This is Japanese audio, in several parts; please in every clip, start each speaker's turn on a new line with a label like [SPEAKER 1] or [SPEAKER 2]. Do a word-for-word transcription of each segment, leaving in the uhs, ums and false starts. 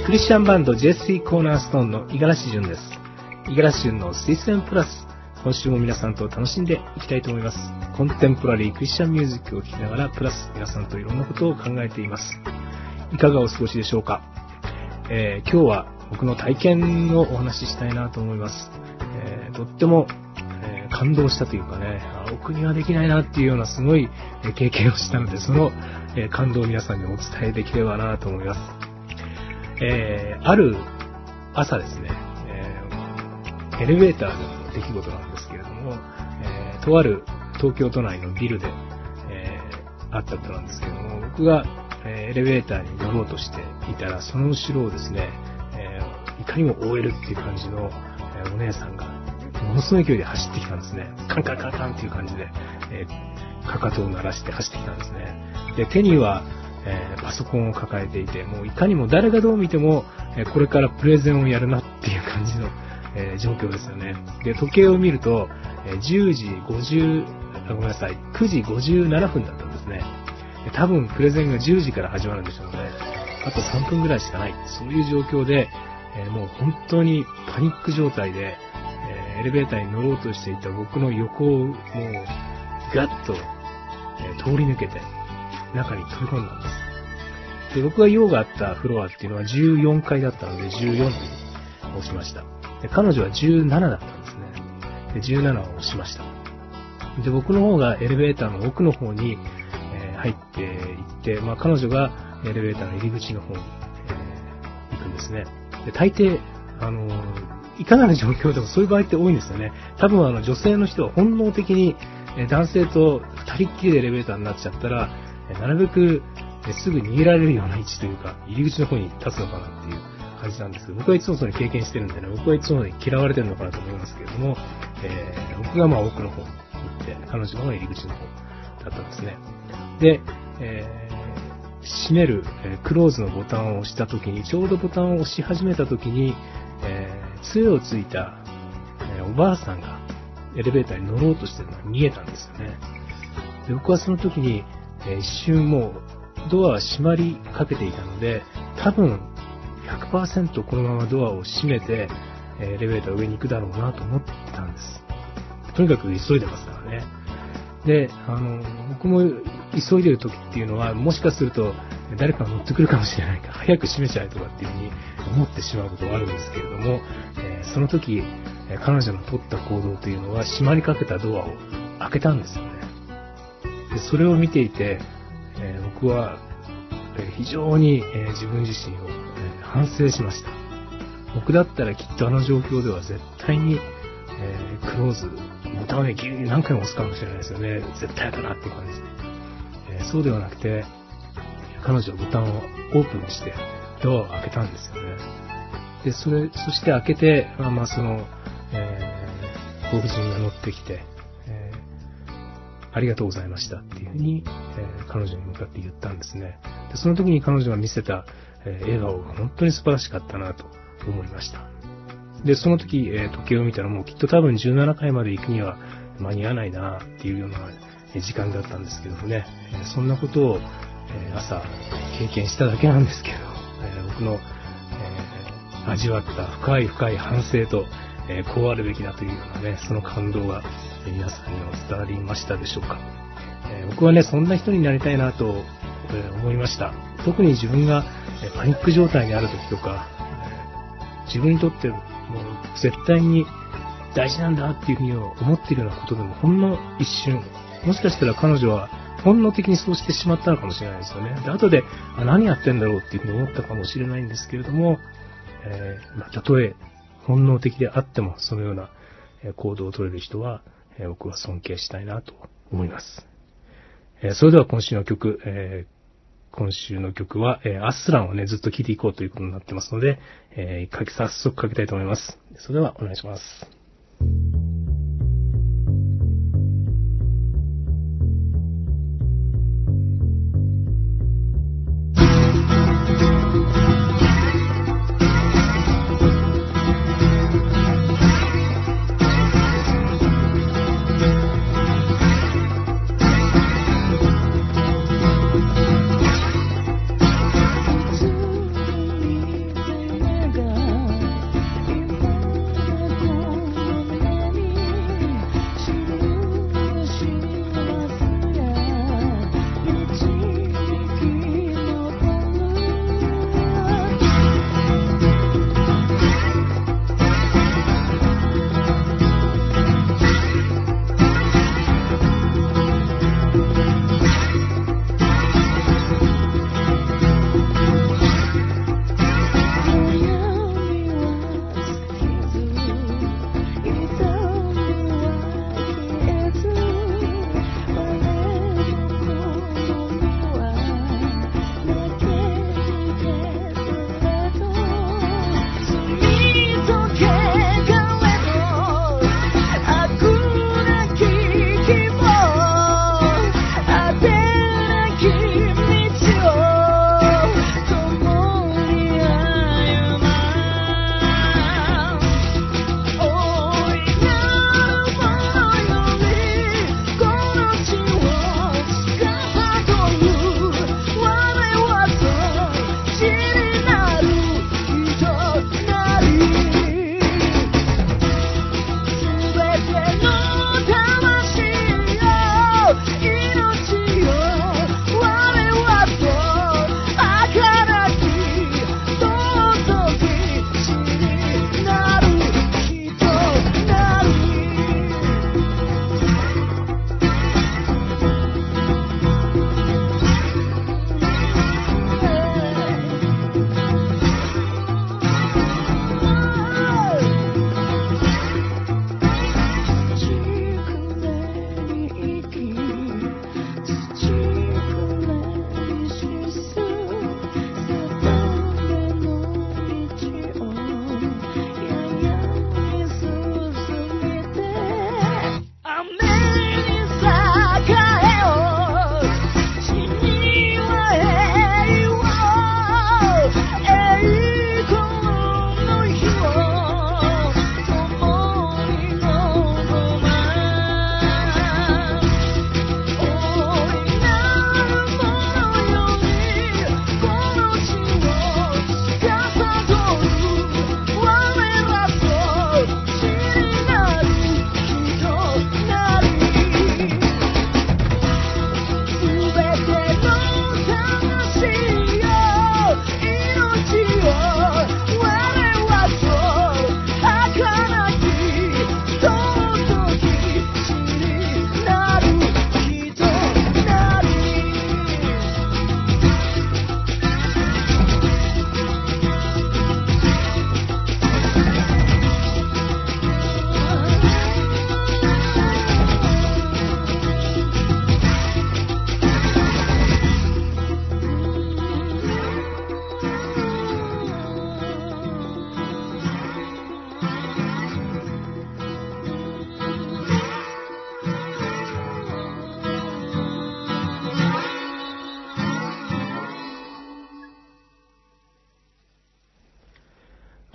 [SPEAKER 1] クリスチャンバンド ジェスティー コーナーストーンの五十嵐潤です。五十嵐潤の推薦プラス、今週も皆さんと楽しんでいきたいと思います。コンテンポラリークリスチャンミュージックを聴きながらプラス皆さんといろんなことを考えています。いかがお過ごしでしょうか。えー、今日は僕の体験をお話ししたいなと思います。えー、とっても、えー、感動したというかね、僕にはできないなっていうようなすごい経験をしたので、その感動を皆さんにお伝えできればなと思います。えー、ある朝ですね、えー、エレベーターの出来事なんですけれども、えー、とある東京都内のビルで、えー、あったことなんですけれども、僕が、えー、エレベーターに乗ろうとしていたら、その後ろをですね、えー、いかにも オーエル っていう感じの、えー、お姉さんがものすごい勢いで走ってきたんですね。カンカンカンカンっていう感じで、えー、かかとを鳴らして走ってきたんですね。で、手にはえー、パソコンを抱えていて、もういかにも誰がどう見ても、えー、これからプレゼンをやるなっていう感じの、えー、状況ですよね。で、時計を見ると、えー、じゅうじごじゅう、ごめんなさい、くじごじゅうななふんだったんですね。で、多分プレゼンがじゅうじから始まるんでしょうね。あとさんぷんぐらいしかない。そういう状況で、えー、もう本当にパニック状態で、えー、エレベーターに乗ろうとしていた僕の横をもうガッと、えー、通り抜けて、中に飛び込んだんです。で、僕が用があったフロアっていうのはじゅうよんかいだったのでじゅうよんに押しました。で、彼女はじゅうななだったんですね。で、じゅうななを押しました。で、僕の方がエレベーターの奥の方に、えー、入っていって、まあ彼女がエレベーターの入り口の方に、えー、行くんですね。で、大抵、あのー、いかなる状況でもそういう場合って多いんですよね。多分あの女性の人は本能的に、えー、男性と二人っきりでエレベーターになっちゃったら、なるべくすぐ逃げられるような位置というか、入り口の方に立つのかなっていう感じなんですけど、僕はいつもそれ経験してるんでね、僕はいつも嫌われてるのかなと思いますけれども、えー、僕がまあ奥の方に行って、彼女が入り口の方だったんですね。で、えー、閉める、えー、クローズのボタンを押した時に、ちょうどボタンを押し始めた時に、えー、杖をついた、えー、おばあさんがエレベーターに乗ろうとしてるのが見えたんですよね。で、僕はその時に、えー、一瞬もうドアは閉まりかけていたので、多分 ひゃくパーセント このままドアを閉めて、えー、エレベーター上に行くだろうなと思ってたんです。とにかく急いでますからね。で、あの、僕も急いでる時っていうのは、もしかすると誰かが乗ってくるかもしれないから、早く閉めちゃえとかっていうふうに思ってしまうことがあるんですけれども、えー、その時、えー、彼女の取った行動というのは、閉まりかけたドアを開けたんですよね。で、それを見ていて、えー、僕は、えー、非常に、えー、自分自身を、えー、反省しました。僕だったらきっとあの状況では絶対に、えー、クローズ、ボタンをね、ギュー何回も押すかもしれないですよね。絶対だなっていう感じで、えー。そうではなくて、彼女はボタンをオープンにして、ドアを開けたんですよね。で、それ、そして開けて、まあ、まあ、その、えー、ご婦人が乗ってきて、ありがとうございましたっていうふうに、えー、彼女に向かって言ったんですね。で、その時に彼女が見せた、えー、笑顔が本当に素晴らしかったなと思いました。で、その時、えー、時計を見たらもうきっと多分じゅうななかいまで行くには間に合わないなっていうような、えー、時間だったんですけどね、えー、そんなことを、えー、朝経験しただけなんですけど、えー、僕の、えー、味わった深い深い反省と、えー、こうあるべきだというようなね、その感動が皆さんにも伝わりましたでしょうか。えー、僕はね、そんな人になりたいなと、えー、思いました。特に自分が、えー、パニック状態にある時とか、えー、自分にとってもう絶対に大事なんだっていうふうに思っているようなことでもほんの一瞬、もしかしたら彼女は本能的にそうしてしまったのかもしれないですよね。で、後であ何やってんだろうっていうふうに思ったかもしれないんですけれども、えーまあ、たとえ本能的であってもそのような行動を取れる人は僕は尊敬したいなと思います。それでは今週の曲、今週の曲はアスランをねずっと聴いていこうということになってますので、早速かけたいと思います。それではお願いします。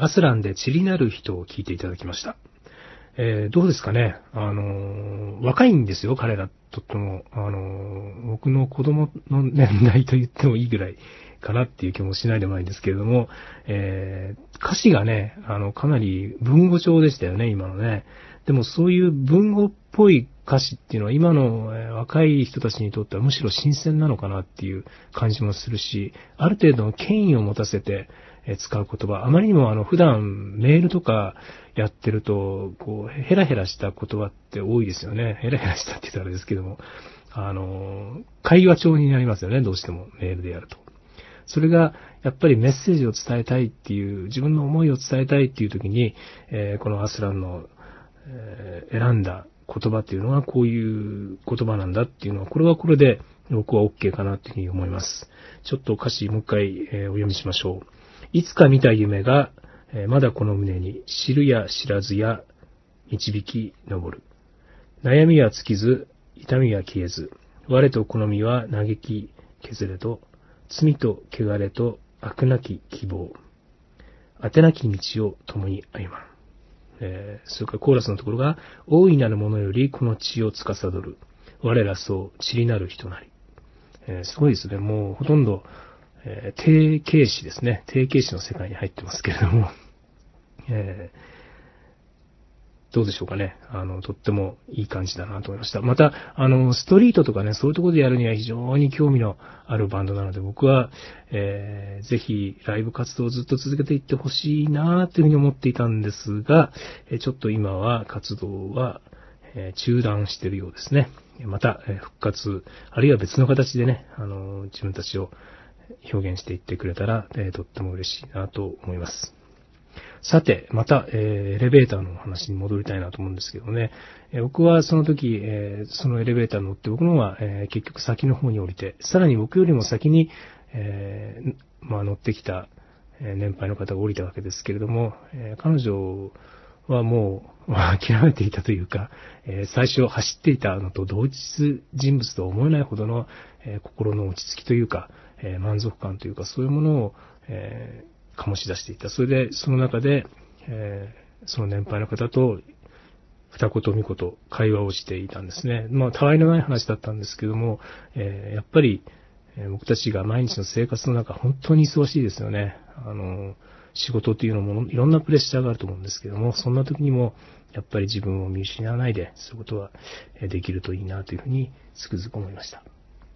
[SPEAKER 1] アスランで塵なる人を聞いていただきました。えー、どうですかね。あのー、若いんですよ、彼らとっても。あのー、僕の子供の年代と言ってもいいぐらいかなっていう気もしないでもないんですけれども、えー、歌詞がね、あの、かなり文語調でしたよね、今のね。でもそういう文語っぽい歌詞っていうのは今の、えー、若い人たちにとってはむしろ新鮮なのかなっていう感じもするし、ある程度の権威を持たせて、えー、使う言葉、あまりにもあの普段メールとかやってると、こう、ヘラヘラした言葉って多いですよね。ヘラヘラしたって言ったらあれですけども、あの、会話調になりますよね、どうしてもメールでやると。それが、やっぱりメッセージを伝えたいっていう、自分の思いを伝えたいっていう時に、えー、このアスランの、えー、選んだ言葉っていうのはこういう言葉なんだっていうのは、これはこれで僕は OK かなというふうに思います。ちょっと歌詞もう一回、えー、お読みしましょう。いつか見た夢が、えー、まだこの胸に知るや知らずや導き昇る。悩みは尽きず、痛みは消えず、我と好みは嘆き削れと、罪と汚れと悪なき希望。果てなき道を共に歩まん。えー、それからコーラスのところが、大いなるものよりこの地を司る。我らそう、塵なる人なり。えー、すごいですね。もうほとんど、えー、定型詞ですね。定型詞の世界に入ってますけれども。えーどうでしょうかね。あの、とってもいい感じだなと思いました。また、あの、ストリートとかね、そういうところでやるには非常に興味のあるバンドなので、僕は、えー、ぜひライブ活動をずっと続けていってほしいなというふうに思っていたんですが、ちょっと今は活動は、えー、中断しているようですね。また、えー、復活、あるいは別の形でね、あの、自分たちを表現していってくれたら、えー、とっても嬉しいなと思います。さて、また、えー、エレベーターの話に戻りたいなと思うんですけどね。えー、僕はその時、えー、そのエレベーターに乗って、僕の方は、えー、結局先の方に降りて、さらに僕よりも先に、えー、まあ乗ってきた、えー、年配の方が降りたわけですけれども、えー、彼女はもう、まあ、諦めていたというか、えー、最初走っていたのと同一人物とは思えないほどの、えー、心の落ち着きというか、えー、満足感というか、そういうものを、えー醸し出していた。それで、その中で、えー、その年配の方と、二言三言会話をしていたんですね。まあ、たわいのない話だったんですけども、えー、やっぱり、えー、僕たちが毎日の生活の中、本当に忙しいですよね。あの、仕事っていうのも、いろんなプレッシャーがあると思うんですけども、そんな時にも、やっぱり自分を見失わないで、そういうことはできるといいなというふうに、つくづく思いました。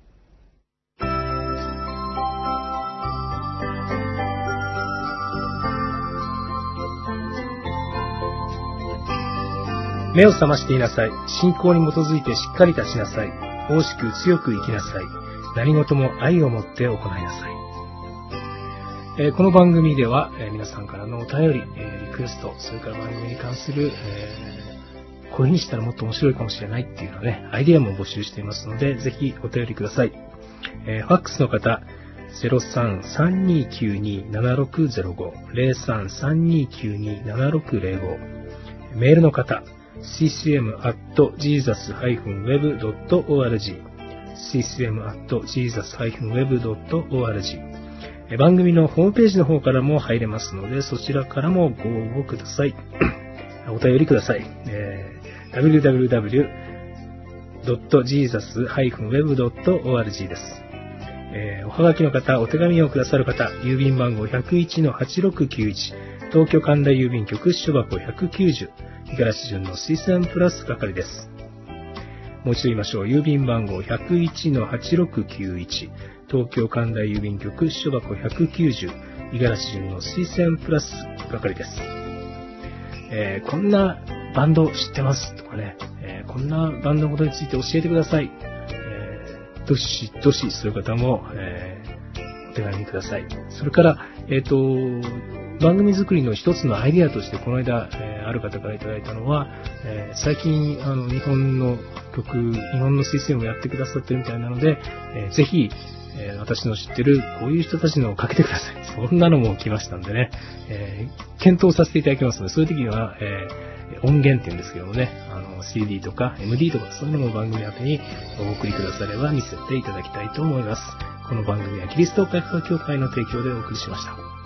[SPEAKER 1] 目を覚ましていなさい。信仰に基づいてしっかり立ちなさい。大しく強く生きなさい。何事も愛を持って行いなさい。えー、この番組では、えー、皆さんからのお便り、えー、リクエスト、それから番組に関する、えー、こういう風にしたらもっと面白いかもしれないっていうのね、アイディアも募集していますので、ぜひお便りください。えー、ファックスの方、ゼロさん さんにきゅうに ななろくゼロご、ゼロさん さんにきゅうに ななろくゼロご、メールの方、シーシーエム アット ジーザス ダッシュ ウェブ ドット オーアールジー シーシーエム アット ジーザス ダッシュ ウェブ ドット オーアールジー 番組のホームページの方からも入れますので、そちらからもご応募ください。お便りください。えー、ダブリューダブリューダブリュー ドット ジーザス ダッシュ ウェブ ドット オーアールジー です。えー、おはがきの方、お手紙をくださる方、郵便番号 ひゃくいちのはちろくきゅういち、東京神田郵便局支所箱ひゃくきゅうじゅう、五十嵐純の水産プラス係です。もう一度言いましょう。郵便番号 ひゃくいちのはちろくきゅういち、東京神田郵便局支所箱ひゃくきゅうじゅう、五十嵐純の水産プラス係です。えー、こんなバンド知ってますとかね、えー、こんなバンドのことについて教えてください。えー、どしどしそういう方も、えー、お手紙ください。それから、えっと、番組作りの一つのアイデアとしてこの間、えー、ある方からいただいたのは、えー、最近あの日本の曲、日本の推薦をやってくださってるみたいなので、えー、ぜひ、えー、私の知ってるこういう人たちのをかけてください。そんなのも来ましたんでね、えー、検討させていただきますので、そういう時には、えー、音源って言うんですけどもね、あの シーディー とか エムディー とかそういうのも番組宛てにお送りくだされば見せていただきたいと思います。この番組はキリスト教会協会の提供でお送りしました。